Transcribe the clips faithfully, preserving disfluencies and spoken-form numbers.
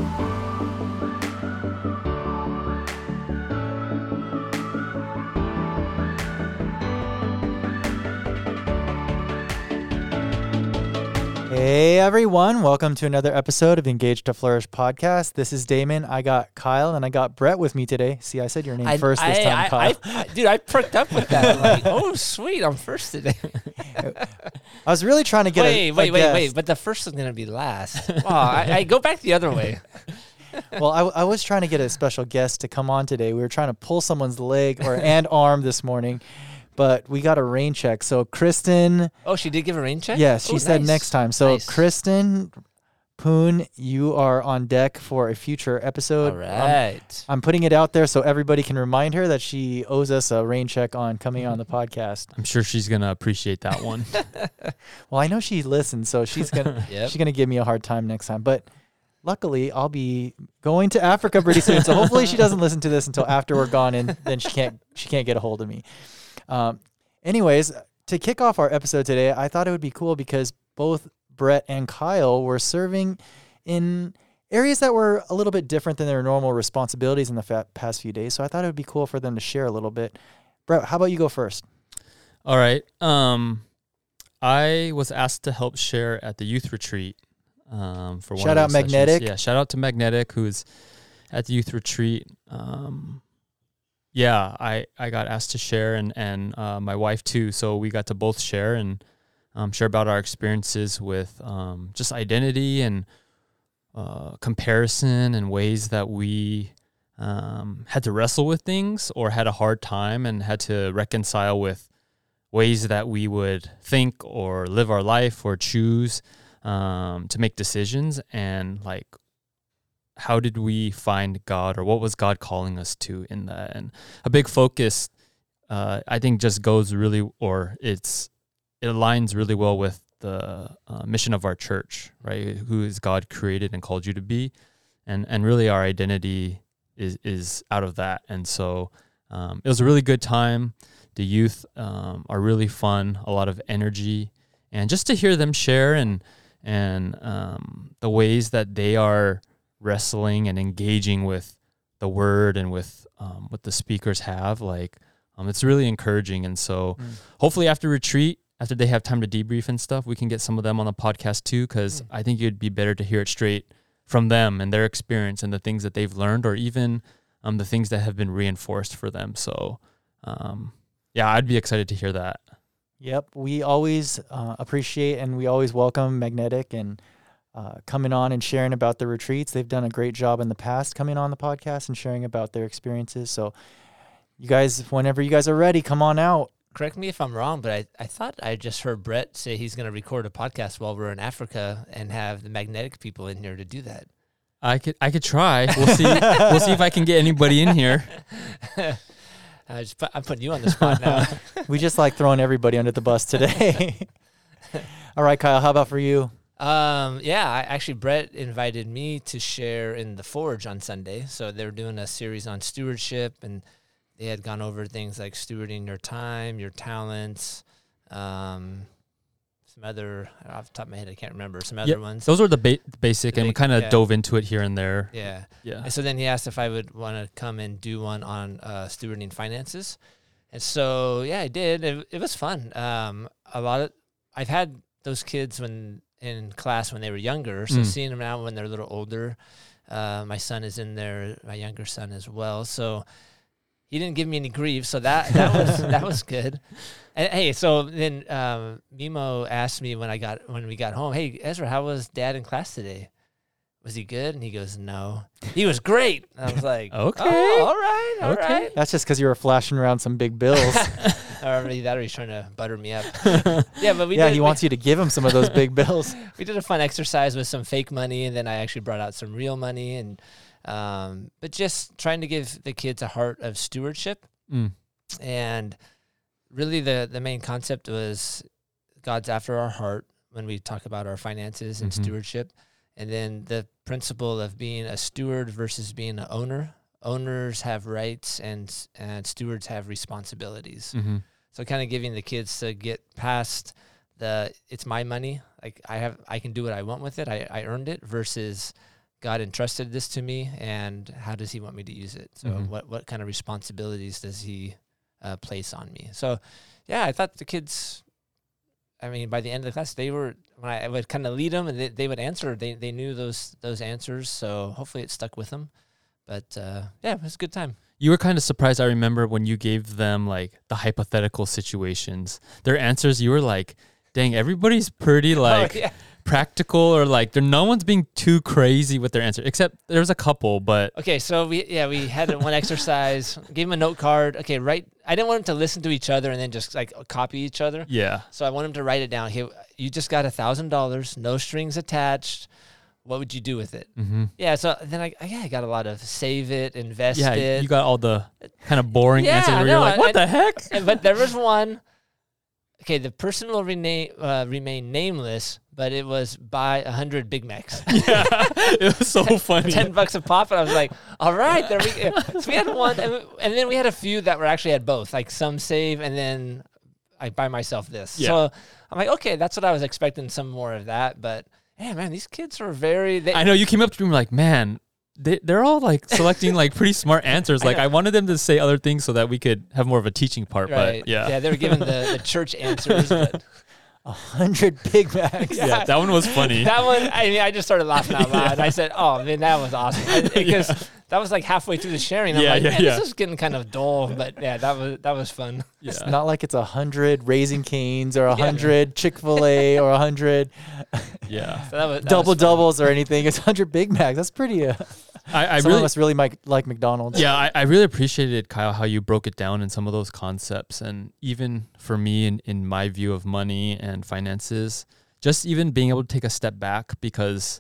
Hey everyone, welcome to another episode of Engage to Flourish podcast. This is Damon. I got Kyle and I got Brett with me today. See, I said your name I, first this I, time, I, Kyle. I, I, dude, I perked up with that. I'm like, oh, sweet, I'm first today. I was really trying to get wait, a, wait, a wait, guest. wait. But the first is gonna be last. Oh, I, I go back the other way. Well, I, I was trying to get a special guest to come on today. We were trying to pull someone's leg or and arm this morning, but we got a rain check. So Kristen, Oh, she did give a rain check? yes, she Oh, said nice. next time. So Nice. Kristen Poon, you are on deck for a future episode. All Um, right. I'm putting it out there so everybody can remind her that she owes us a rain check on coming on the podcast. I'm sure she's going to appreciate that one. Well, I know she listens, so she's gonna Yep. she's gonna give me a hard time next time. But luckily, I'll be going to Africa pretty soon, so hopefully she doesn't listen to this until after we're gone, and then she can't she can't get a hold of me. Um, anyways, to kick off our episode today, I thought it would be cool because both Brett and Kyle were serving in areas that were a little bit different than their normal responsibilities in the fa- past few days. So I thought it would be cool for them to share a little bit. Brett, how about you go first? All right. Um, I was asked to help share at the youth retreat. Um, for one Shout of out the sessions. Magnetic. Yeah, shout out to Magnetic, who's at the youth retreat. Um, yeah, I, I got asked to share, and and uh, my wife too. So we got to both share and um, share about our experiences with um, just identity and uh, comparison and ways that we um, had to wrestle with things or had a hard time and had to reconcile with ways that we would think or live our life or choose um, to make decisions, and like, how did we find God, or what was God calling us to in that? And a big focus, uh, I think, just goes really, or it's it aligns really well with the uh, mission of our church, right? Who is God created and called you to be, and and really our identity is is out of that. And so um, it was a really good time. The youth um, are really fun, a lot of energy, and just to hear them share and and um, the ways that they are wrestling and engaging with the word and with um, what the speakers have, like um, it's really encouraging. And so Mm. hopefully after retreat, after they have time to debrief and stuff, we can get some of them on the podcast too, because Mm. I think it'd be better to hear it straight from them and their experience and the things that they've learned, or even um, the things that have been reinforced for them. So um, yeah, I'd be excited to hear that. Yep, we always uh, appreciate and we always welcome Magnetic and uh, coming on and sharing about the retreats. They've done a great job in the past coming on the podcast and sharing about their experiences. So you guys, whenever you guys are ready, come on out. Correct me if I'm wrong, but I, I thought I just heard Brett say he's going to record a podcast while we're in Africa and have the Magnetic people in here to do that. I could I could try. We'll see. We'll see if I can get anybody in here. I just put, I'm putting you on the spot now. We just like throwing everybody under the bus today. All right, Kyle, how about for you? Um, yeah, I, actually, Brett invited me to share in the Forge on Sunday. So they were doing a series on stewardship, and they had gone over things like stewarding your time, your talents, um, some other, off the top of my head, I can't remember, some other Yep. ones. Those were the ba- basic, The and we ba- kind of yeah. dove into it here and there. Yeah. Yeah. And so then he asked if I would want to come and do one on uh, stewarding finances. And so, yeah, I did. It, it was fun. Um, a lot of, I've had those kids when in class when they were younger. So Mm. seeing them now when they're a little older, uh, my son is in there, my younger son as well. So he didn't give me any grief. So that, that was, that was good. And hey, so then um, Mimo asked me when I got, when we got home, hey, Ezra, how was dad in class today? Was he good? And he goes, no. He was great. And I was like, Okay. oh, all right, all Okay. right. That's just because you were flashing around some big bills. Or maybe that, or he's trying to butter me up. Yeah, but we yeah, did, he we, wants you to give him some of those big bills. we did a fun exercise with some fake money, and then I actually brought out some real money, and um, but just trying to give the kids a heart of stewardship. Mm. And really, the the main concept was God's after our heart when we talk about our finances and Mhm. stewardship. And then the principle of being a steward versus being an owner. Owners have rights, and and stewards have responsibilities. Mm-hmm. So kind of giving the kids to get past the it's my money, like I have I can do what I want with it. I, I earned it, versus God entrusted this to me, and how does he want me to use it? So Mhm. what, what kind of responsibilities does he uh, place on me? So, yeah, I thought the kids, I mean, by the end of the class, they were, when I would kind of lead them and they, they would answer, they, they knew those, those answers. So hopefully it stuck with them. But uh, yeah, it was a good time. You were kind of surprised, I remember, when you gave them like the hypothetical situations. Their answers, you were like, dang, everybody's pretty like oh, yeah. practical, or like they're, no one's being too crazy with their answer, except there's a couple, but Okay, so we yeah we had one exercise. Gave them a note card. Okay, write. I didn't want them to listen to each other and then just like copy each other. yeah. So I want them to write it down. Hey, you just got a thousand dollars, no strings attached. What would you do with it? Mm-hmm. Yeah. So then I yeah I got a lot of save it, invest Yeah, it. you got all the kind of boring Yeah, answers where no, you're like, what I- the heck? And- but there was one. Okay, the person will remain uh, remain nameless, but it was buy a hundred Big Macs. Yeah, it was so funny. ten bucks a pop, and I was like, all right, there we go. So we had one, and, we- and then we had a few that were actually had both, like some save, and then I buy myself this. Yeah. So I'm like, okay, that's what I was expecting, some more of that. But yeah, man, these kids were very. They, I know you came up to me like, man, they, they're all like selecting like pretty smart answers. I Like know. I wanted them to say other things so that we could have more of a teaching part. right? But yeah, yeah, they were giving the, the church answers. But A hundred Big Macs. Yeah. yeah, that one was funny. that one, I mean, I just started laughing out loud. I said, "Oh man, that was awesome," because that was like halfway through the sharing. I'm Yeah, like, yeah, man, yeah. this is getting kind of dull, but yeah, that was that was fun. It's Yeah. not like it's a hundred Raising Canes or a Yeah. hundred Chick-fil-A or a hundred Yeah, So that was that double was fun. doubles or anything. It's a hundred Big Macs. That's pretty. Uh, I, I some really of us really might like McDonald's. Yeah, I, I really appreciated, Kyle, how you broke it down in some of those concepts. And even for me, in, in my view of money and finances, just even being able to take a step back, because,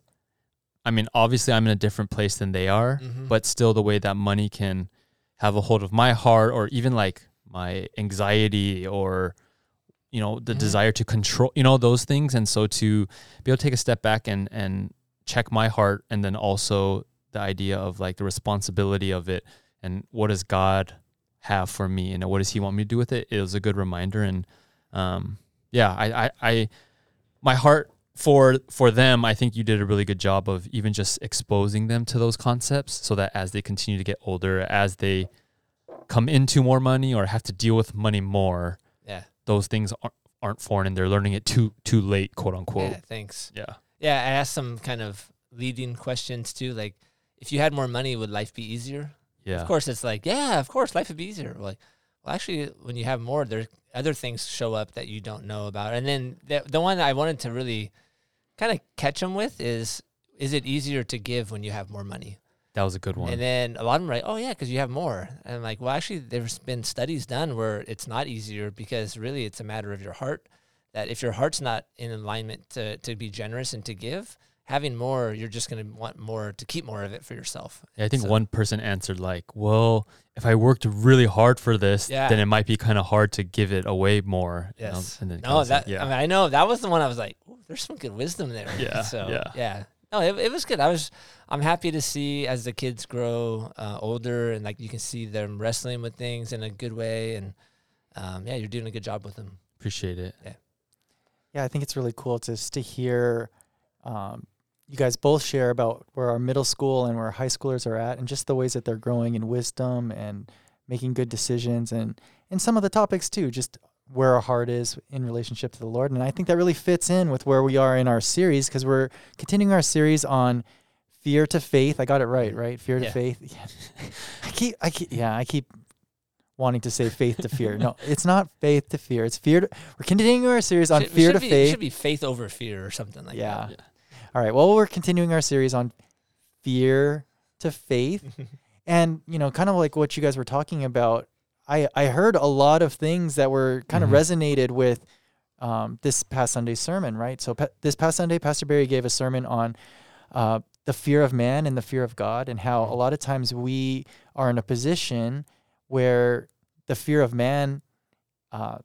I mean, obviously I'm in a different place than they are, Mhm. but still the way that money can have a hold of my heart, or even like my anxiety, or, you know, the Mhm. desire to control, you know, those things. And so to be able to take a step back and, and check my heart, and then also the idea of like the responsibility of it, and what does God have for me, and what does he want me to do with it? It was a good reminder. And um, yeah, I, I, I, my heart for, for them, I think you did a really good job of even just exposing them to those concepts, so that as they continue to get older, as they come into more money or have to deal with money more, Yeah. those things aren't, aren't foreign, and they're learning it too, too late, quote unquote. Yeah. Thanks. Yeah. Yeah, I asked some kind of leading questions too, like if you had more money, would life be easier? Yeah. Of course, it's like, yeah, of course, life would be easier. Like, well, actually, when you have more, there other things show up that you don't know about. And then the the one I wanted to really kind of catch them with is, is it easier to give when you have more money? That was a good one. And then a lot of them are like, oh yeah, because you have more. And I'm like, well, actually, there's been studies done where it's not easier, because really it's a matter of your heart. That if your heart's not in alignment to to be generous and to give, having more, you're just going to want more to keep more of it for yourself. Yeah, I think So- one person answered like, well, if I worked really hard for this, Yeah. then it might be kind of hard to give it away more. you know? Yes. And then No, kinda that said- yeah. I mean, I know that was the one I was like, ooh, there's some good wisdom there. Yeah, So yeah. yeah. No, it, it was good. I was, I'm happy to see as the kids grow uh, older, and like you can see them wrestling with things in a good way, and um, yeah, you're doing a good job with them. Appreciate it. Yeah, I think it's really cool just to hear um, you guys both share about where our middle school and where our high schoolers are at, and just the ways that they're growing in wisdom and making good decisions, and and some of the topics too, just where our heart is in relationship to the Lord. And I think that really fits in with where we are in our series, because we're continuing our series on fear to faith. I got it right, right? Fear to Yeah. faith. Yeah. I keep, I keep, yeah, I keep wanting to say faith to fear. No, it's not faith to fear. It's fear to, we're continuing our series on Should- fear should to be, faith. should be faith over fear or something like Yeah. Yeah. All right. Well, we're continuing our series on fear to faith. that. And, you know, kind of like what you guys were talking about, I, I heard a lot of things that were kind Mhm. of resonated with um, this past Sunday's sermon, right? So pa- this past Sunday, Pastor Barry gave a sermon on uh, the fear of man and the fear of God, and how a lot of times we are in a position where the fear of man uh,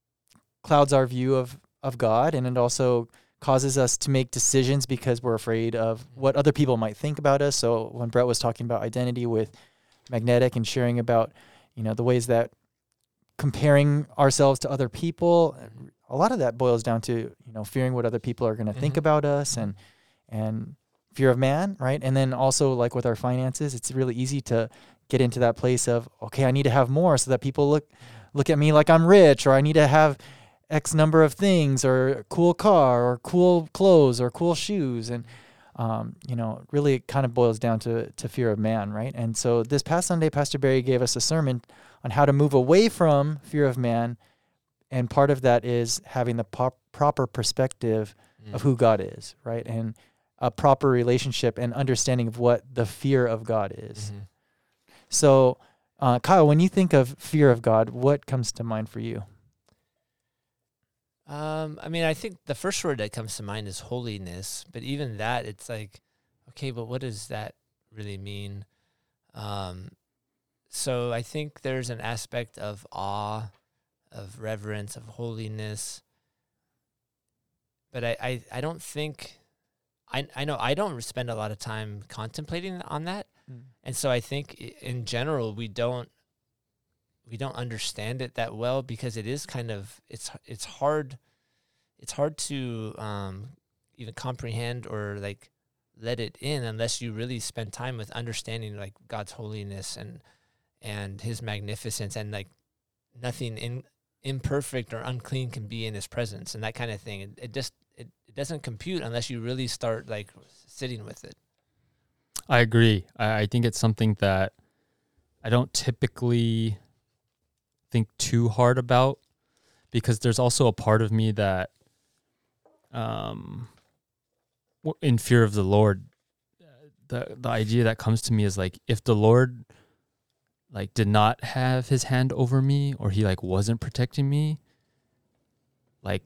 clouds our view of, of God, and it also causes us to make decisions because we're afraid of what other people might think about us. So when Brett was talking about identity with Magnetic and sharing about, you know, the ways that comparing ourselves to other people, a lot of that boils down to, you know, fearing what other people are going to think Mhm. about us, and and fear of man, right? And then also like with our finances, it's really easy to get into that place of, okay, I need to have more so that people look look at me like I'm rich, or I need to have X number of things, or a cool car, or cool clothes, or cool shoes. And, um, you know, really it kind of boils down to, to fear of man, right? And so this past Sunday, Pastor Barry gave us a sermon on how to move away from fear of man. And part of that is having the pop- proper perspective mm. of who God is, right? And a proper relationship and understanding of what the fear of God is. Mm-hmm. So, uh, Kyle, when you think of fear of God, what comes to mind for you? Um, I mean, I think the first word that comes to mind is holiness, but even that, it's like, okay, but what does that really mean? Um, so I think there's an aspect of awe, of reverence, of holiness, but I, I, I don't think, I, I know I don't spend a lot of time contemplating on that. Mm. And so I think in general, we don't, we don't understand it that well, because it is kind of, it's, it's hard, it's hard to, um, even comprehend or like let it in unless you really spend time with understanding like God's holiness and, and his magnificence, and like nothing in imperfect or unclean can be in his presence and that kind of thing. It, it just, it, it doesn't compute unless you really start like sitting with it. I agree. I, I think it's something that I don't typically think too hard about, because there's also a part of me that, um, in fear of the Lord, the the idea that comes to me is like, if the Lord like did not have his hand over me, or he like wasn't protecting me, like,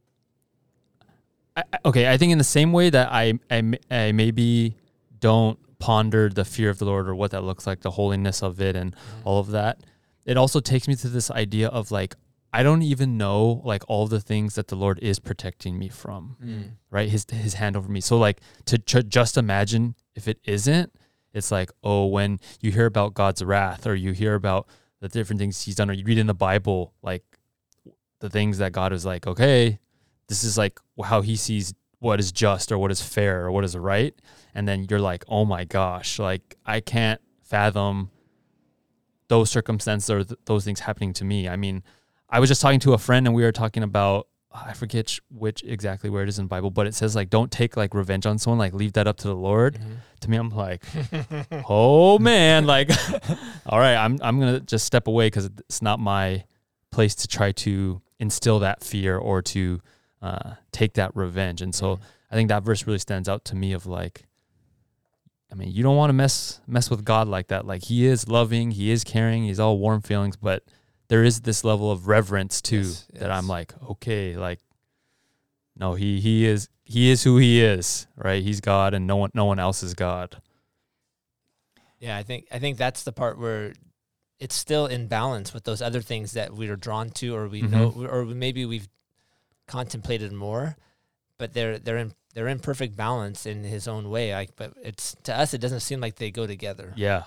I, okay, I think in the same way that I, I, I maybe don't ponder the fear of the Lord or what that looks like, the holiness of it and mm. all of that, it also takes me to this idea of like, I don't even know like all the things that the Lord is protecting me from, mm. right? His his hand over me. So like to ch- just imagine if it isn't, it's like, oh, when you hear about God's wrath, or you hear about the different things he's done, or you read in the Bible, like the things that God is like, okay, this is like how he sees what is just, or what is fair, or what is right. And then you're like, oh my gosh, like I can't fathom those circumstances or th- those things happening to me. I mean, I was just talking to a friend and we were talking about, I forget which exactly where it is in the Bible, but it says like, don't take like revenge on someone, like leave that up to the Lord. Mm-hmm. To me, I'm like, oh man, like, all right, I'm, I'm going to just step away, because it's not my place to try to instill that fear or to uh, take that revenge. And so mm-hmm. I think that verse really stands out to me of like, I mean, you don't want to mess, mess with God like that. Like he is loving, he is caring, he's all warm feelings, but there is this level of reverence too, yes, that yes. I'm like, okay, like, no, he, he is, he is who he is, right? He's God, and no one, no one else is God. Yeah. I think, I think that's the part where it's still in balance with those other things that we are drawn to, or we mm-hmm. know, or maybe we've contemplated more, but they're, they're in, they're in perfect balance in his own way. Like, but it's, to us, it doesn't seem like they go together. Yeah.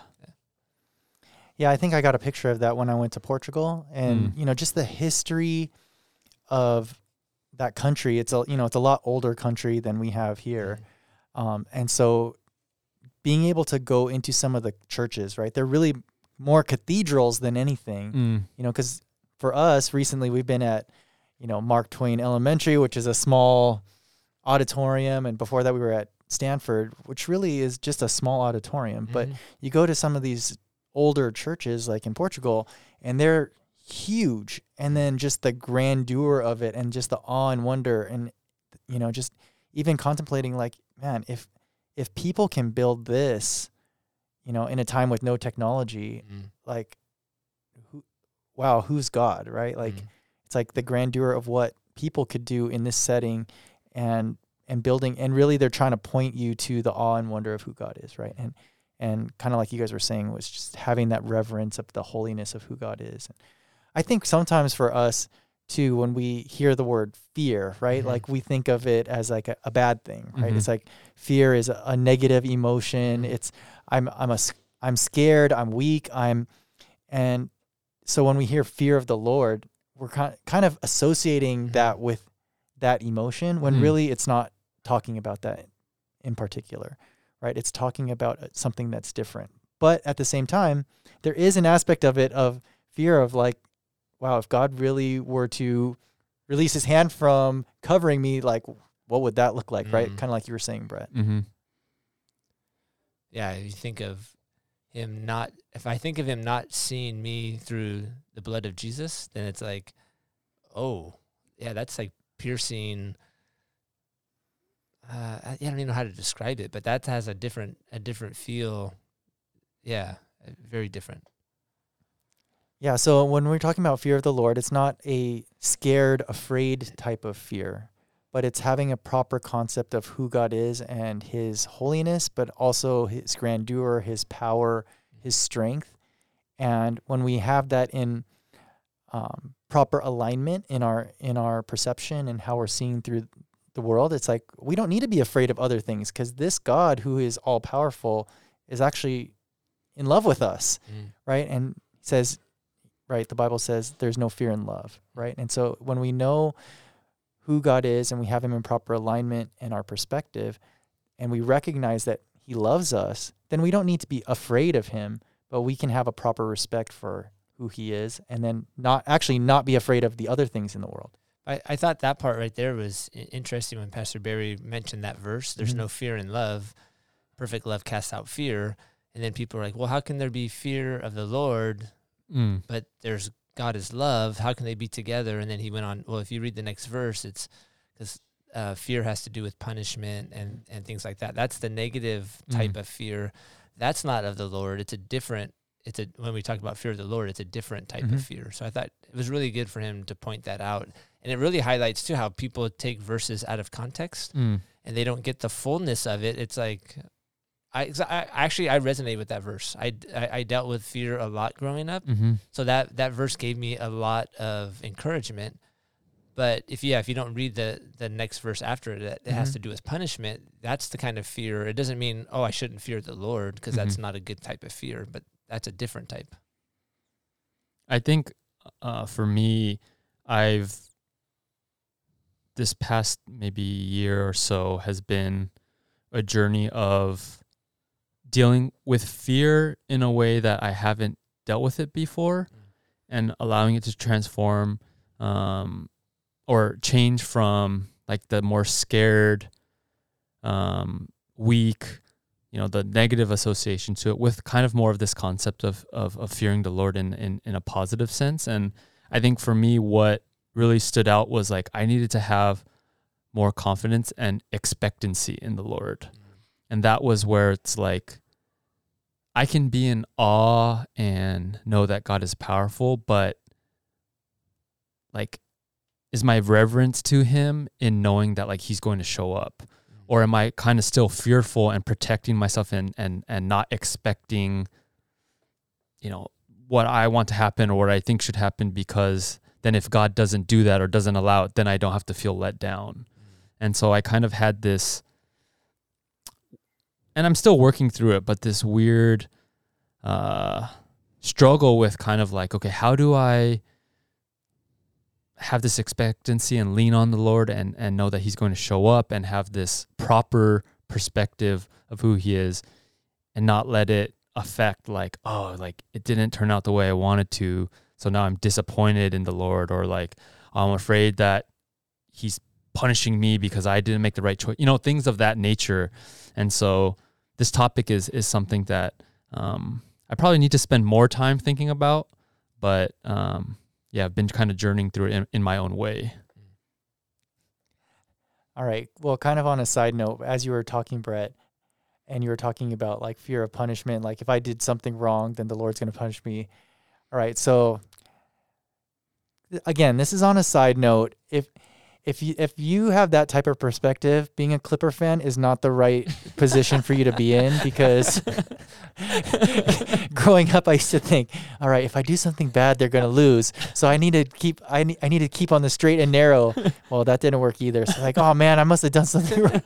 Yeah, I think I got a picture of that when I went to Portugal, and mm. you know, just the history of that country. It's a you know, it's a lot older country than we have here, um, and so being able to go into some of the churches, right? They're really more cathedrals than anything, mm. you know, because for us recently we've been at you know Mark Twain Elementary, which is a small auditorium, and before that we were at Stanford, which really is just a small auditorium. Mm-hmm. But you go to some of these older churches like in Portugal, and they're huge, and then just the grandeur of it, and just the awe and wonder, and you know, just even contemplating like, man, if if people can build this, you know, in a time with no technology, mm. like, who, wow, who's God, right? Like, mm. it's like the grandeur of what people could do in this setting, and and building, and really they're trying to point you to the awe and wonder of who God is, right? And And kind of like you guys were saying, was just having that reverence of the holiness of who God is. And I think sometimes for us too, when we hear the word fear, right? Mm-hmm. Like we think of it as like a, a bad thing, right? Mm-hmm. It's like fear is a, a negative emotion. Mm-hmm. It's I'm I'm a I'm scared. I'm weak. I'm and so when we hear fear of the Lord, we're kind kind of associating mm-hmm. that with that emotion, when mm-hmm. really it's not talking about that in particular. right? It's talking about something that's different. But at the same time, there is an aspect of it of fear of like, wow, if God really were to release his hand from covering me, like, what would that look like, mm. right? Kind of like you were saying, Brett. Mm-hmm. Yeah, you think of him not, if I think of him not seeing me through the blood of Jesus, then it's like, oh, yeah, that's like piercing. Uh, I, I don't even know how to describe it, but that has a different, a different feel. Yeah, very different. Yeah, so when we're talking about fear of the Lord, it's not a scared, afraid type of fear, but it's having a proper concept of who God is and his holiness, but also his grandeur, his power, his strength. And when we have that in um, proper alignment in our in our perception and how we're seeing through the world, it's like we don't need to be afraid of other things because this God who is all powerful is actually in love with us, mm. right? And he says, right, the Bible says there's no fear in love, right? And so when we know who God is and we have him in proper alignment in our perspective and we recognize that he loves us, then we don't need to be afraid of him, but we can have a proper respect for who he is and then not actually not be afraid of the other things in the world. I, I thought that part right there was interesting when Pastor Barry mentioned that verse, there's mm-hmm. no fear in love, perfect love casts out fear. And then people are like, well, how can there be fear of the Lord, mm. but there's God is love? How can they be together? And then he went on, well, if you read the next verse, it's because uh, fear has to do with punishment and, and things like that. That's the negative type mm. of fear. That's not of the Lord. It's a different, it's a, when we talk about fear of the Lord, it's a different type mm-hmm. of fear. So I thought it was really good for him to point that out. And it really highlights too how people take verses out of context mm. and they don't get the fullness of it. It's like, I, I actually I resonate with that verse. I, I, I dealt with fear a lot growing up, mm-hmm. so that, that verse gave me a lot of encouragement. But if yeah, if you don't read the, the next verse after it, that it mm-hmm. has to do with punishment. That's the kind of fear. It doesn't mean oh I shouldn't fear the Lord because mm-hmm. that's not a good type of fear, but that's a different type. I think uh, for me, I've this past maybe year or so has been a journey of dealing with fear in a way that I haven't dealt with it before mm. and allowing it to transform um, or change from like the more scared, um, weak, you know, the negative association to it with kind of more of this concept of, of, of fearing the Lord in, in, in a positive sense. And I think for me, what really stood out was like, I needed to have more confidence and expectancy in the Lord. Mm. And that was where it's like, I can be in awe and know that God is powerful, but like, is my reverence to him in knowing that like he's going to show up? Or am I kind of still fearful and protecting myself and, and, and not expecting, you know, what I want to happen or what I think should happen, because then if God doesn't do that or doesn't allow it, then I don't have to feel let down. And so I kind of had this, and I'm still working through it, but this weird uh, struggle with kind of like, okay, how do I have this expectancy and lean on the Lord and, and know that he's going to show up and have this proper perspective of who he is and not let it affect like, oh, like it didn't turn out the way I wanted to, so now I'm disappointed in the Lord, or like I'm afraid that he's punishing me because I didn't make the right choice, you know, things of that nature. And so this topic is is something that um, I probably need to spend more time thinking about, but um, yeah, I've been kind of journeying through it in, in my own way. All right. Well, kind of on a side note, as you were talking, Brett, and you were talking about like fear of punishment, like if I did something wrong, then the Lord's going to punish me. All right. So again, this is on a side note. If If you if you have that type of perspective, being a Clipper fan is not the right position for you to be in, because growing up, I used to think, all right, if I do something bad, they're going to lose. So I need to keep I need, I need to keep on the straight and narrow. Well, that didn't work either. So like, oh man, I must have done something wrong.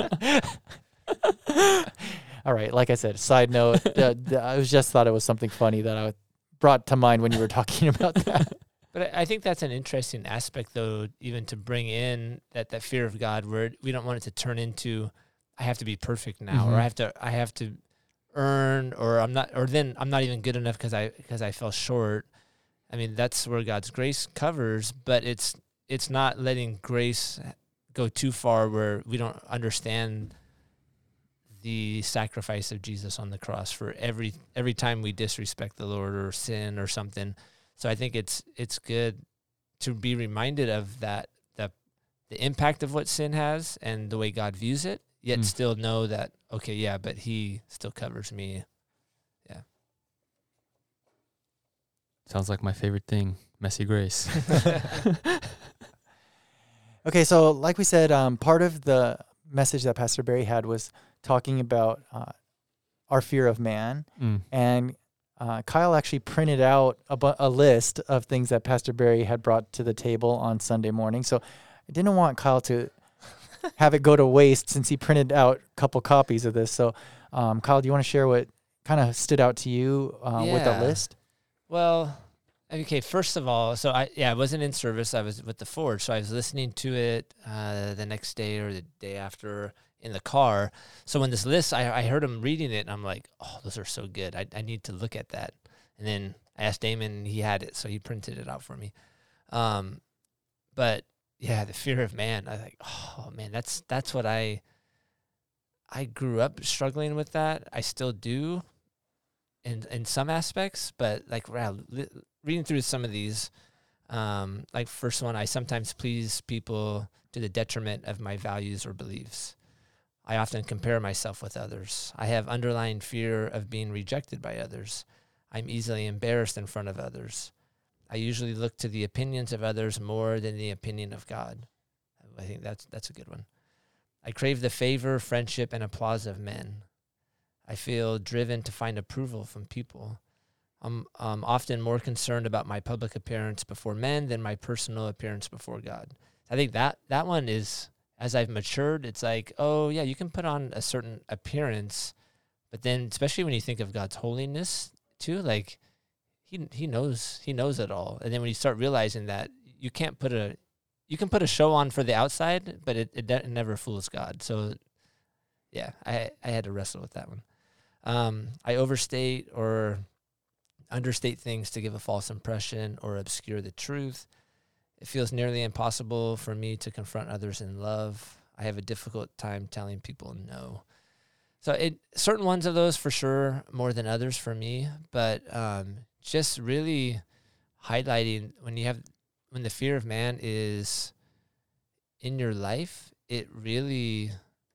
All right, like I said, side note, uh, I was just thought it was something funny that I brought to mind when you were talking about that. But I think that's an interesting aspect, though, even to bring in that, that fear of God, where we don't want it to turn into, I have to be perfect now, Mhm. or I have to I have to earn, or I'm not, or then I'm not even good enough because I because I fell short. I mean, that's where God's grace covers, but it's it's not letting grace go too far where we don't understand the sacrifice of Jesus on the cross for every every time we disrespect the Lord or sin or something. So I think it's it's good to be reminded of that, that the impact of what sin has and the way God views it, yet Mm. still know that, okay, yeah, but he still covers me. Yeah. Sounds like my favorite thing, messy grace. Okay, so like we said, um, part of the message that Pastor Barry had was talking about uh, our fear of man. Mm. And uh, Kyle actually printed out a, bu- a list of things that Pastor Barry had brought to the table on Sunday morning. So I didn't want Kyle to have it go to waste since he printed out a couple copies of this. So um, Kyle, do you want to share what kind of stood out to you uh, with that Yeah. list? Well, okay, first of all, so I, yeah, I wasn't in service. I was with the Forge. So I was listening to it uh, the next day or the day after in the car. So when this list, I, I heard him reading it, and I'm like, oh, those are so good. I, I need to look at that. And then I asked Damon, and he had it, so he printed it out for me. Um, but yeah, the fear of man. I like, oh man, that's that's what I. I grew up struggling with that. I still do, in in some aspects. But like, wow, li- reading through some of these, um, like first one, I sometimes please people to the detriment of my values or beliefs. I often compare myself with others. I have underlying fear of being rejected by others. I'm easily embarrassed in front of others. I usually look to the opinions of others more than the opinion of God. I think that's that's a good one. I crave the favor, friendship, and applause of men. I feel driven to find approval from people. I'm um, often more concerned about my public appearance before men than my personal appearance before God. I think that that one is, as I've matured, it's like, oh, yeah, you can put on a certain appearance, but then especially when you think of God's holiness too, like he he knows he knows it all. And then when you start realizing that you can't put a, you can put a show on for the outside, but it, it, it never fools God. So yeah, I, I had to wrestle with that one. Um, I overstate or understate things to give a false impression or obscure the truth. It feels nearly impossible for me to confront others in love. I have a difficult time telling people no. So it certain ones of those for sure more than others for me, but um, just really highlighting when you have when the fear of man is in your life, it really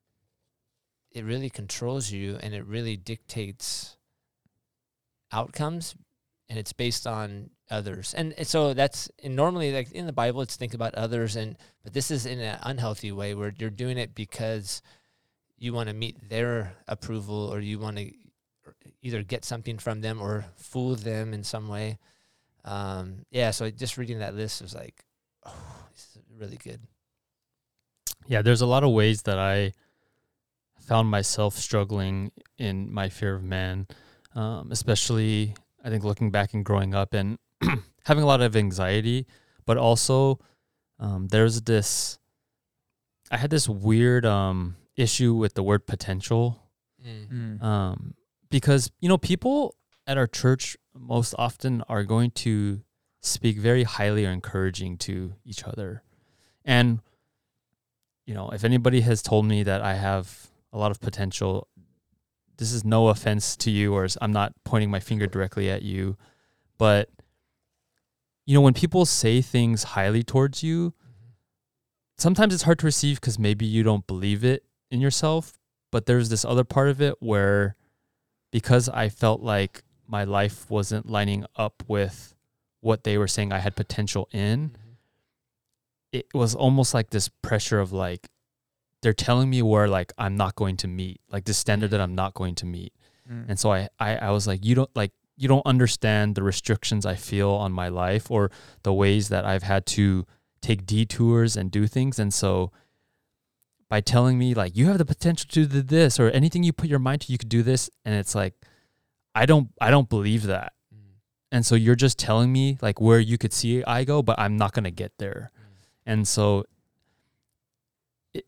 it really controls you and it really dictates outcomes, and it's based on others. And so that's, and normally like in the Bible, it's think about others, and but this is in an unhealthy way where you're doing it because you want to meet their approval, or you want to either get something from them or fool them in some way. Um, yeah, so just reading that list was like, oh, this is really good. Yeah, there's a lot of ways that I found myself struggling in my fear of man, um, especially I think looking back and growing up and having a lot of anxiety, but also um, there's this, I had this weird um, issue with the word potential, Mm. Mm. um, because, you know, people at our church most often are going to speak very highly or encouraging to each other. And, you know, if anybody has told me that I have a lot of potential, this is no offense to you, or I'm not pointing my finger directly at you, but, you know, when people say things highly towards you, sometimes it's hard to receive because maybe you don't believe it in yourself, but there's this other part of it where, because I felt like my life wasn't lining up with what they were saying I had potential in, Mm-hmm. it was almost like this pressure of like, they're telling me where like I'm not going to meet, like the standard that I'm not going to meet. Mm. And so I, I, I was like, you don't like, you don't understand the restrictions I feel on my life or the ways that I've had to take detours and do things. And so by telling me like, you have the potential to do this, or anything you put your mind to, you could do this. And it's like, I don't, I don't believe that. Mm. And so you're just telling me like where you could see I go, but I'm not going to get there. Mm. And so it,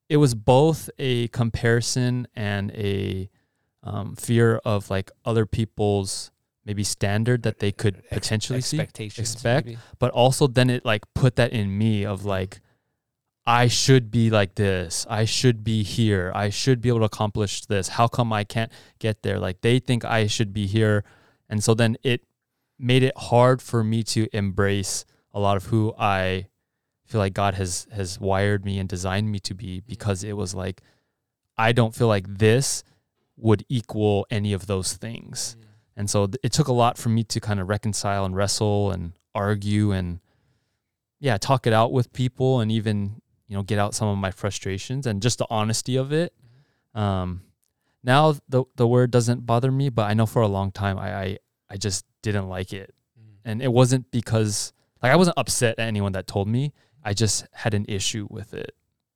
it was both a comparison and a um, fear of like other people's maybe standard that they could Ex- potentially see, expectations, expect, maybe. but also then it like put that in me of like, I should be like this. I should be here. I should be able to accomplish this. How come I can't get there? Like they think I should be here. And so then it made it hard for me to embrace a lot of who I feel like God has has wired me and designed me to be, because it was like, I don't feel like this would equal any of those things. Mm. And so th- it took a lot for me to kind of reconcile and wrestle and argue and yeah, talk it out with people and even, you know, get out some of my frustrations and just the honesty of it. Mm-hmm. Um, now the the word doesn't bother me, but I know for a long time I I, I just didn't like it. Mm. And it wasn't because like I wasn't upset at anyone that told me. I just had an issue with it.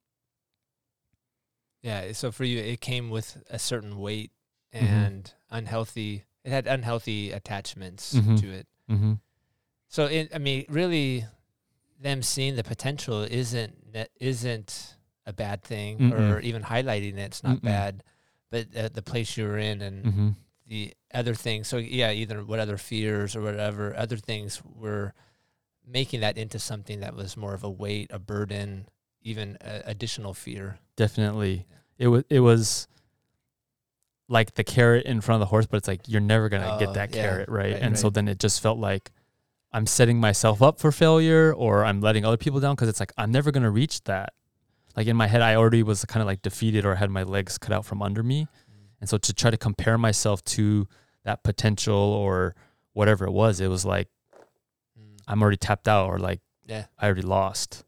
Yeah, so for you, it came with a certain weight and mm-hmm. unhealthy. It had unhealthy attachments mm-hmm. to it. Mm-hmm. So, it, I mean, really, them seeing the potential isn't isn't a bad thing, Mm-mm. or even highlighting it. It's not Mm-mm. bad, but uh, the place you were in and mm-hmm. the other things. So, yeah, either what other fears or whatever other things were making that into something that was more of a weight, a burden, even a, additional fear. Definitely. Yeah. It was it was like the carrot in front of the horse, but it's like you're never going to uh, get that yeah, carrot, right? right and right. so then it just felt like I'm setting myself up for failure, or I'm letting other people down, because it's like I'm never going to reach that. Like in my head, I already was kind of like defeated or had my legs cut out from under me. Mm. And so to try to compare myself to that potential or whatever it was, it was like, I'm already tapped out, or like yeah. I already lost.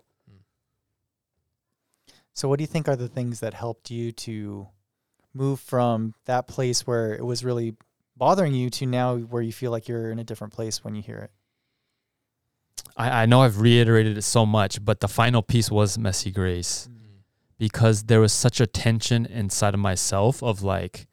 So what do you think are the things that helped you to move from that place where it was really bothering you to now where you feel like you're in a different place when you hear it? I, I know I've reiterated it so much, but the final piece was Messy Grace, mm-hmm. because there was such a tension inside of myself of like,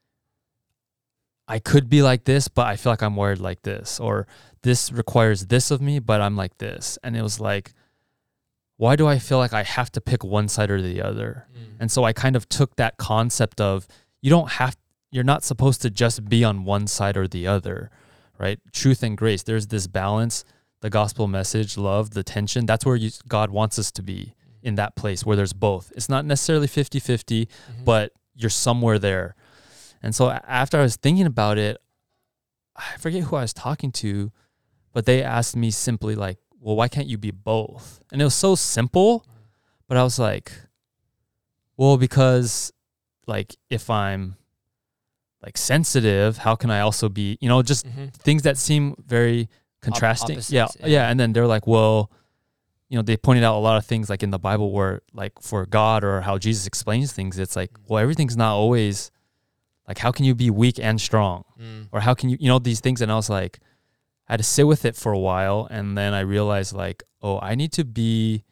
I could be like this, but I feel like I'm wired like this, or this requires this of me, but I'm like this. And it was like, why do I feel like I have to pick one side or the other? Mm. And so I kind of took that concept of you don't have, you're not supposed to just be on one side or the other, right? Truth and grace. There's this balance, the gospel message, love, the tension. That's where you, God wants us to be, in that place where there's both. It's not necessarily fifty-fifty, mm-hmm. but you're somewhere there. And so after I was thinking about it, I forget who I was talking to, but they asked me simply like, well, why can't you be both? And it was so simple, but I was like, well, because like if I'm like sensitive, how can I also be, you know, just mm-hmm. things that seem very contrasting. Op- yeah, yeah. Yeah. And then they're like, well, you know, they pointed out a lot of things like in the Bible where like for God or how Jesus explains things, it's like, well, everything's not always like, how can you be weak and strong? Mm. Or how can you, you know, these things. And I was like, I had to sit with it for a while. And then I realized like, oh, I need to be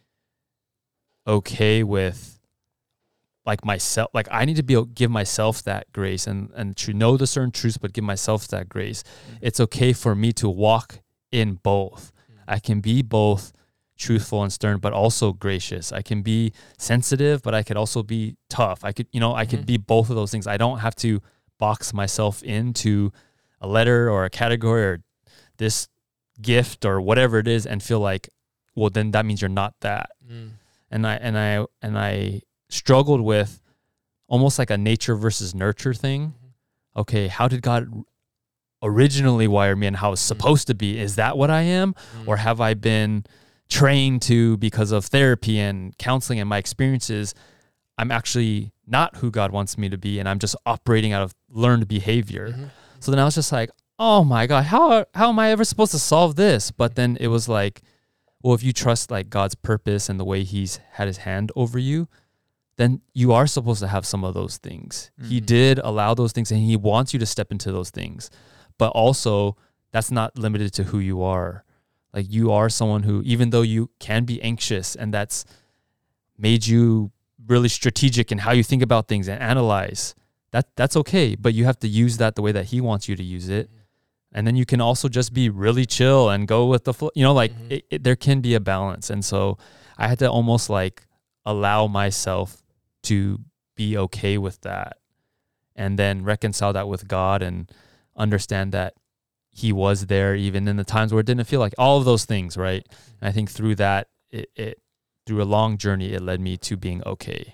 okay with like myself. Like I need to be, give myself that grace and, and to know the certain truths, but give myself that grace. Mm. It's okay for me to walk in both. Mm. I can be both truthful and stern, but also gracious. I can be sensitive, but I could also be tough. I could, you know, I mm-hmm. could be both of those things. I don't have to box myself into a letter or a category or this gift or whatever it is and feel like, well, then that means you're not that. Mm. And I, and I, and I struggled with almost like a nature versus nurture thing. Mm-hmm. Okay. How did God originally wire me and how it's supposed mm-hmm. to be? Is that what I am? Mm-hmm. Or have I been trained to, because of therapy and counseling and my experiences, I'm actually not who God wants me to be, and I'm just operating out of learned behavior. Mm-hmm. So then I was just like, oh my God, how how am I ever supposed to solve this? But then it was like, well, if you trust like God's purpose and the way he's had his hand over you, then you are supposed to have some of those things. Mm-hmm. He did allow those things and he wants you to step into those things. But also that's not limited to who you are. Like you are someone who, even though you can be anxious and that's made you really strategic in how you think about things and analyze, that that's okay. But you have to use that the way that he wants you to use it. And then you can also just be really chill and go with the flow. You know, like mm-hmm. it, it, there can be a balance. And so I had to almost like allow myself to be okay with that, and then reconcile that with God and understand that he was there even in the times where it didn't feel like, all of those things, right? And I think through that, it, it through a long journey, it led me to being okay.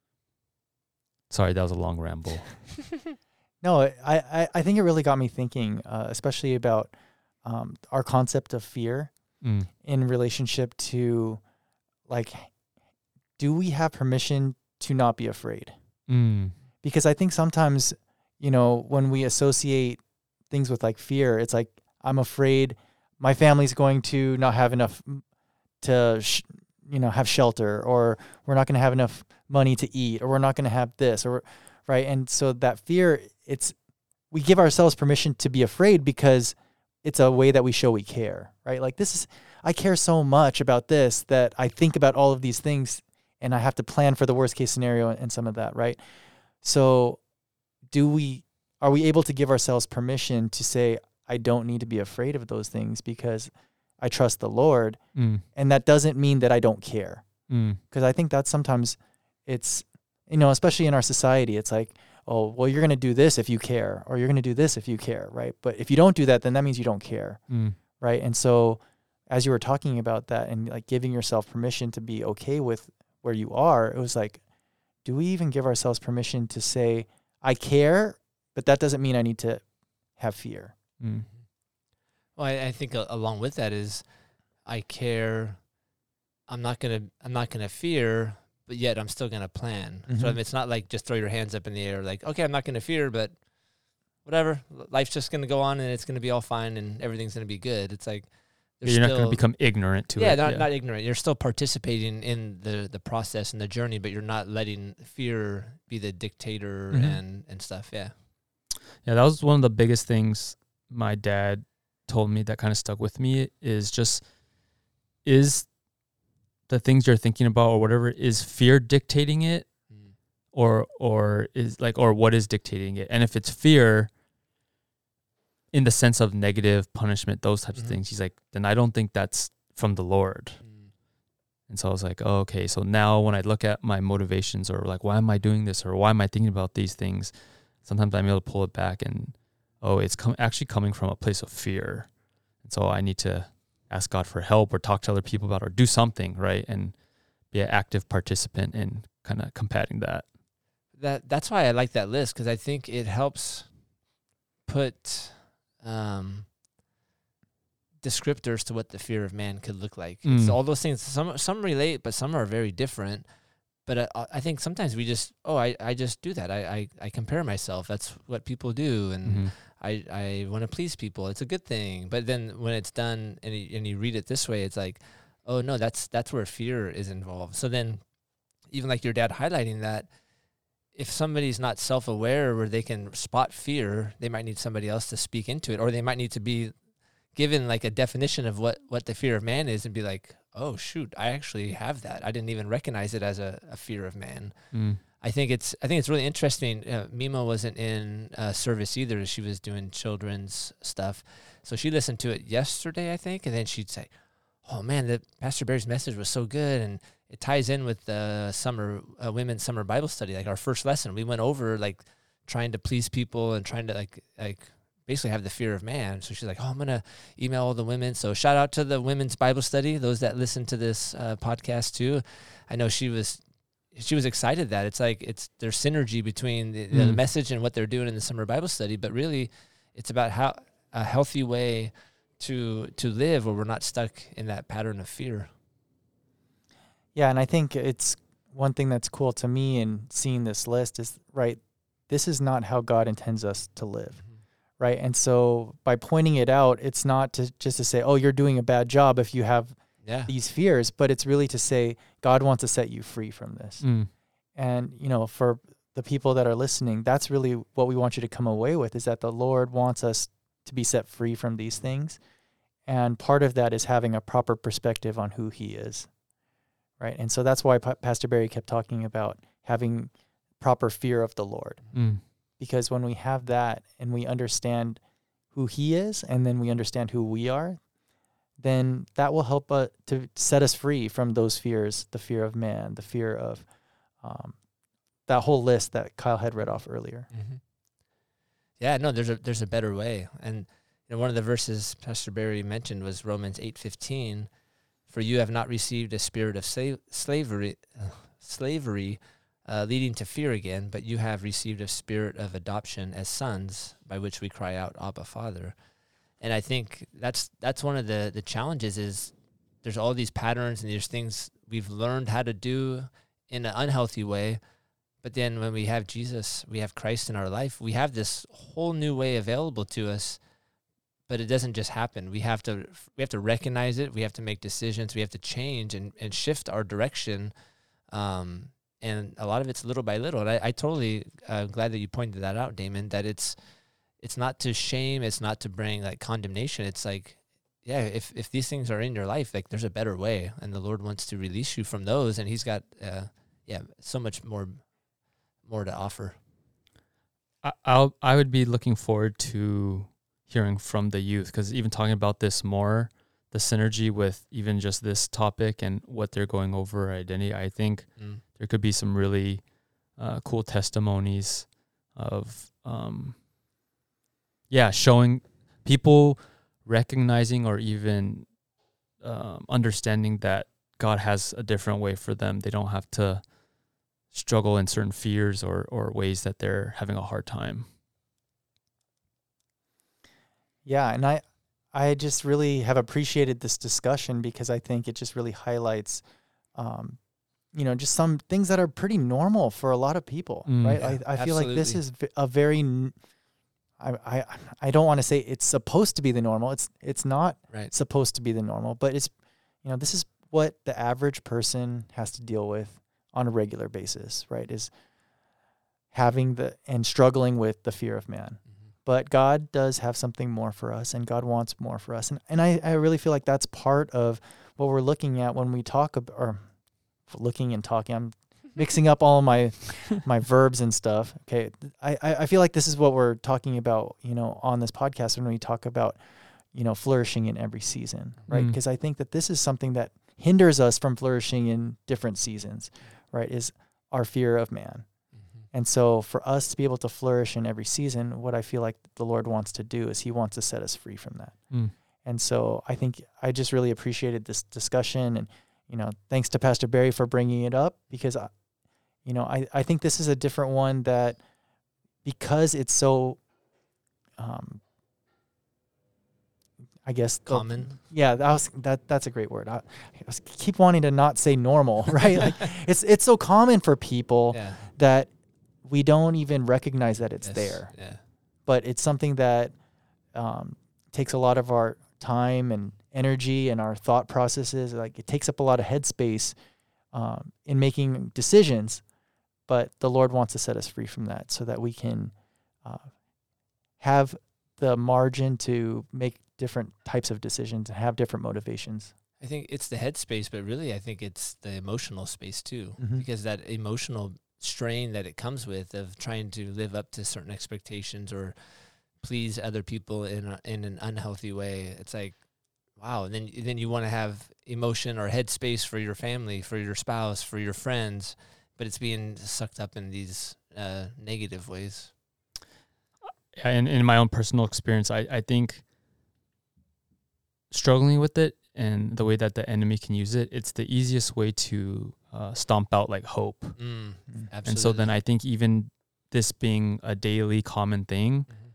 Sorry, that was a long ramble. No, I, I, I think it really got me thinking, uh, especially about um, our concept of fear Mm. in relationship to, like, do we have permission to not be afraid? Mm. Because I think sometimes, you know, when we associate things with like fear, it's like, I'm afraid my family's going to not have enough to, sh- you know, have shelter, or we're not going to have enough money to eat, or we're not going to have this, or right. And so that fear, it's, we give ourselves permission to be afraid because it's a way that we show we care, right? Like, this is, I care so much about this that I think about all of these things, and I have to plan for the worst case scenario and some of that, right? So do we, are we able to give ourselves permission to say, I don't need to be afraid of those things because I trust the Lord. Mm. And that doesn't mean that I don't care. Mm. Because I think that sometimes it's, you know, especially in our society, it's like, oh, well, you're going to do this if you care, or you're going to do this if you care, right? But if you don't do that, then that means you don't care, Mm. right? And so as you were talking about that and like giving yourself permission to be okay with where you are, it was like, do we even give ourselves permission to say, I care, but that doesn't mean I need to have fear? Mm. Well, I, I think a, along with that is, I care. I'm not gonna. I'm not gonna fear, but yet I'm still gonna plan. Mm-hmm. So I mean, it's not like just throw your hands up in the air, like, okay, I'm not gonna fear, but whatever, life's just gonna go on and it's gonna be all fine and everything's gonna be good. It's like You're still, not going to become ignorant to yeah, it. not yeah, not ignorant. You're still participating in the the process and the journey, but you're not letting fear be the dictator Mhm. and and stuff. Yeah. Yeah, that was one of the biggest things my dad told me that kind of stuck with me, is just, is the things you're thinking about or whatever, is fear dictating it, Mm. or or is like, or what is dictating it? And if it's fear in the sense of negative punishment, those types Mhm. of things, he's like, then I don't think that's from the Lord. Mm. And so I was like, oh, okay. So now when I look at my motivations, or like, why am I doing this, or why am I thinking about these things? Sometimes I'm able to pull it back and, oh, it's com- actually coming from a place of fear. And so I need to ask God for help, or talk to other people about it, or do something, right? And be an active participant in kind of combating that. That that's why I like that list, because I think it helps put um, descriptors to what the fear of man could look like. It's Mm. all those things. Some some relate, but some are very different. But I, I think sometimes we just, oh, I, I just do that. I, I, I compare myself. That's what people do, and Mm-hmm. I, I want to please people. It's a good thing. But then when it's done and you, and you read it this way, it's like, oh no, that's that's where fear is involved. So then, even like your dad highlighting that, if somebody's not self-aware where they can spot fear, they might need somebody else to speak into it, or they might need to be given like a definition of what, what the fear of man is, and be like, oh shoot, I actually have that. I didn't even recognize it as a, a fear of man. Mm. I think it's I think it's really interesting. Uh, Mima wasn't in uh, service either. She was doing children's stuff, so she listened to it yesterday, I think, and then she'd say, "Oh man, the Pastor Barry's message was so good," and it ties in with the summer uh, women's summer Bible study, like our first lesson. We went over like trying to please people and trying to like like basically have the fear of man. So she's like, "Oh, I'm gonna email all the women." So shout out to the women's Bible study, those that listen to this uh, podcast too. I know she was. She was excited that it's like it's there's synergy between the, the Mm. message and what they're doing in the summer Bible study, but really it's about how a healthy way to to live where we're not stuck in that pattern of fear. Yeah, and I think it's one thing that's cool to me in seeing this list is, right, this is not how God intends us to live, right? And so by pointing it out, it's not to just to say, oh, you're doing a bad job if you have Yeah. these fears, but it's really to say God wants to set you free from this. Mm. And, you know, for the people that are listening, that's really what we want you to come away with, is that the Lord wants us to be set free from these things. And part of that is having a proper perspective on who he is, right? And so that's why Pa- Pastor Barry kept talking about having proper fear of the Lord. Mm. Because when we have that and we understand who he is, and then we understand who we are, then that will help uh, to set us free from those fears, the fear of man, the fear of um, that whole list that Kyle had read off earlier. Mm-hmm. Yeah, no, there's a there's a better way. And you know, one of the verses Pastor Barry mentioned was Romans eight fifteen. For you have not received a spirit of slave, slavery, uh, slavery, uh, leading to fear again, but you have received a spirit of adoption as sons, by which we cry out, Abba, Father. And I think that's that's one of the the challenges is there's all these patterns and there's things we've learned how to do in an unhealthy way. But then when we have Jesus, we have Christ in our life, we have this whole new way available to us. But it doesn't just happen. We have to we have to recognize it. We have to make decisions. We have to change and, and shift our direction. Um, and a lot of it's little by little. And I, I totally uh, glad that you pointed that out, Damon, that it's it's not to shame. It's not to bring like condemnation. It's like, yeah, if, if these things are in your life, like there's a better way. And the Lord wants to release you from those. And he's got, uh, yeah, so much more more to offer. I, I'll, I would be looking forward to hearing from the youth, because even talking about this more, the synergy with even just this topic and what they're going over identity, I think mm. there could be some really uh, cool testimonies of, um, yeah, showing people recognizing or even um, understanding that God has a different way for them. They don't have to struggle in certain fears or, or ways that they're having a hard time. Yeah, and I I just really have appreciated this discussion because I think it just really highlights, um, you know, just some things that are pretty normal for a lot of people, mm, right? yeah, I, I feel absolutely. like this is a very, I I, I don't want to say it's supposed to be the normal. It's it's not right. supposed to be the normal, but it's, you know, this is what the average person has to deal with on a regular basis, right? Is having the and struggling with the fear of man. But God does have something more for us, and God wants more for us. And and I, I really feel like that's part of what we're looking at when we talk about, or looking and talking. I'm mixing up all my my verbs and stuff. Okay. I, I feel like this is what we're talking about, you know, on this podcast when we talk about, you know, flourishing in every season, right? Because mm. I think that this is something that hinders us from flourishing in different seasons, right? Is our fear of man. And so for us to be able to flourish in every season, what I feel like the Lord wants to do is he wants to set us free from that. Mm. And so I think I just really appreciated this discussion, and, you know, thanks to Pastor Barry for bringing it up, because, I, you know, I, I think this is a different one that, because it's so, um, I guess common. The, yeah, that was that. That's a great word. I, I was, keep wanting to not say normal, right? Like it's it's so common for people yeah. that we don't even recognize that it's yes. there. Yeah. But it's something that um, takes a lot of our time and energy and our thought processes. Like it takes up a lot of headspace um, in making decisions. But the Lord wants to set us free from that, so that we can uh, have the margin to make different types of decisions and have different motivations. I think it's the headspace, but really I think it's the emotional space too, mm-hmm. because that emotional strain that it comes with of trying to live up to certain expectations or please other people in a, in an unhealthy way. It's like, wow. And then, then you want to have emotion or headspace for your family, for your spouse, for your friends, but it's being sucked up in these uh, negative ways. Yeah, and in my own personal experience, I, I think struggling with it and the way that the enemy can use it, it's the easiest way to uh, stomp out like hope. Mm, absolutely. And so then I think even this being a daily common thing, mm-hmm.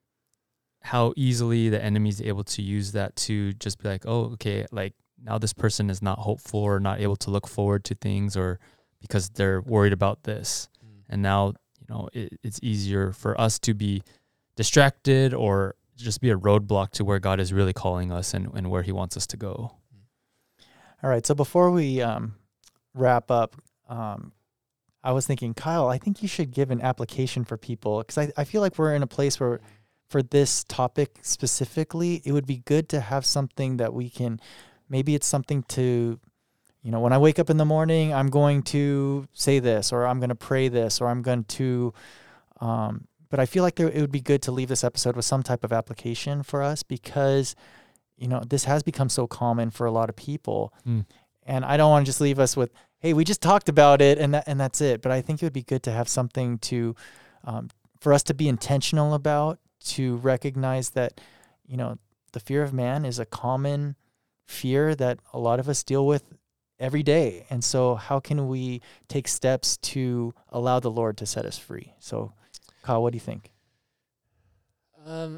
how easily the enemy is able to use that to just be like, oh, okay, like now this person is not hopeful or not able to look forward to things, or because they're worried about this. Mm. And now, you know, it, it's easier for us to be distracted or just be a roadblock to where God is really calling us and, and where he wants us to go. All right. So before we um, wrap up, um, I was thinking, Kyle, I think you should give an application for people, because I, I feel like we're in a place where for this topic specifically, it would be good to have something that we can, maybe it's something to, you know, when I wake up in the morning, I'm going to say this, or I'm going to pray this, or I'm going to, um, but I feel like there, it would be good to leave this episode with some type of application for us, because, you know, this has become so common for a lot of people. Mm. And I don't want to just leave us with, hey, we just talked about it and that, and that's it. But I think it would be good to have something to, um, for us to be intentional about, to recognize that, you know, the fear of man is a common fear that a lot of us deal with every day. And so how can we take steps to allow the Lord to set us free? So Kyle, what do you think? Um,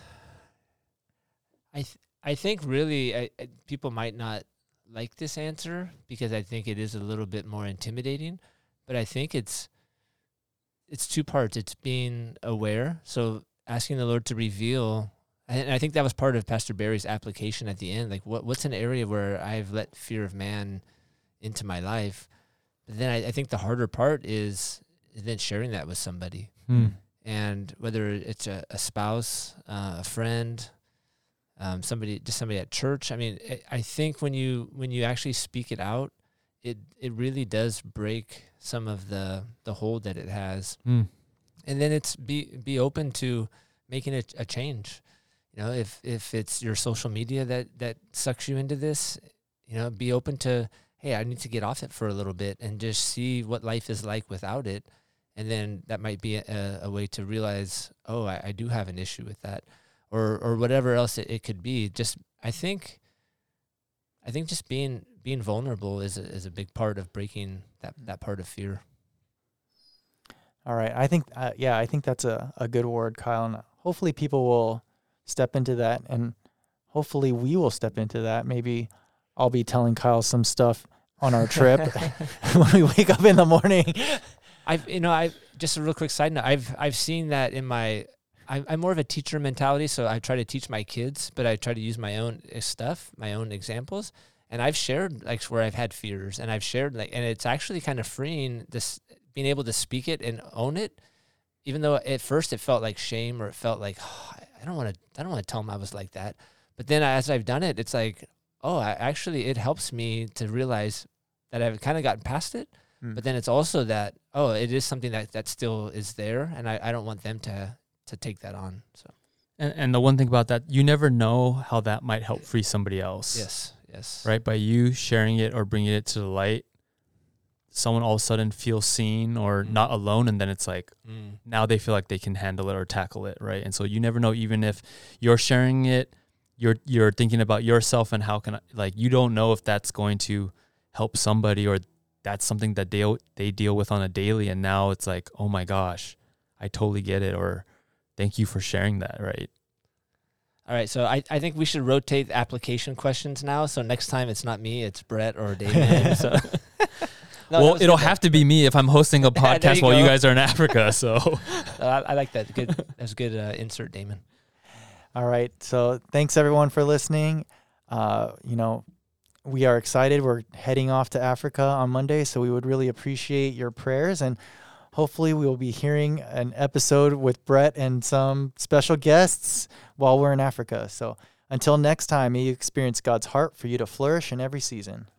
I th- I think really I, I, people might not like this answer because I think it is a little bit more intimidating, but I think it's it's two parts. It's being aware, so asking the Lord to reveal, and I think that was part of Pastor Barry's application at the end. Like, what what's an area where I've let fear of man into my life? But then I, I think the harder part is then sharing that with somebody. Hmm. And whether it's a, a spouse, uh, a friend, um, somebody, just somebody at church. I mean, I, I think when you when you actually speak it out, it it really does break some of the the hold that it has. Hmm. And then it's be be open to making a, a change. You know, if if it's your social media that that sucks you into this, you know, be open to, hey, I need to get off it for a little bit and just see what life is like without it. And then that might be a, a way to realize, oh, I, I do have an issue with that, or or whatever else it, it could be. Just I think, I think just being being vulnerable is a, is a big part of breaking that, that part of fear. All right. I think, uh, yeah, I think that's a, a good word, Kyle. And hopefully people will step into that, and hopefully we will step into that. Maybe I'll be telling Kyle some stuff on our trip when we wake up in the morning. I've, you know, I just a real quick side note. I've, I've seen that in my, I'm, I'm more of a teacher mentality. So I try to teach my kids, but I try to use my own stuff, my own examples. And I've shared like where I've had fears, and I've shared like, and it's actually kind of freeing, this being able to speak it and own it. Even though at first it felt like shame, or it felt like, oh, I don't want to, I don't want to tell them I was like that. But then as I've done it, it's like, oh, I actually, it helps me to realize that I've kind of gotten past it. But then it's also that, oh, it is something that, that still is there, and I, I don't want them to to take that on. So, And, and the one thing about that, you never know how that might help free somebody else. yes, yes. Right? By you sharing it or bringing it to the light, someone all of a sudden feels seen or Mm. not alone, and then it's like, Mm. now they feel like they can handle it or tackle it, right? And so you never know, even if you're sharing it, you're you're thinking about yourself and how can I, like, you don't know if that's going to help somebody, or that's something that they they deal with on a daily, and now it's like, oh my gosh, I totally get it, or thank you for sharing that, right? All right, so I, I think we should rotate the application questions now. So next time it's not me, it's Brett or David. so. No, well, it'll have to be me if I'm hosting a podcast you while go. you guys are in Africa. So I, I like that. Good. That's a good uh, insert, Damon. All right. So thanks everyone for listening. Uh, you know, we are excited. We're heading off to Africa on Monday, so we would really appreciate your prayers, and hopefully we will be hearing an episode with Brett and some special guests while we're in Africa. So until next time, may you experience God's heart for you to flourish in every season.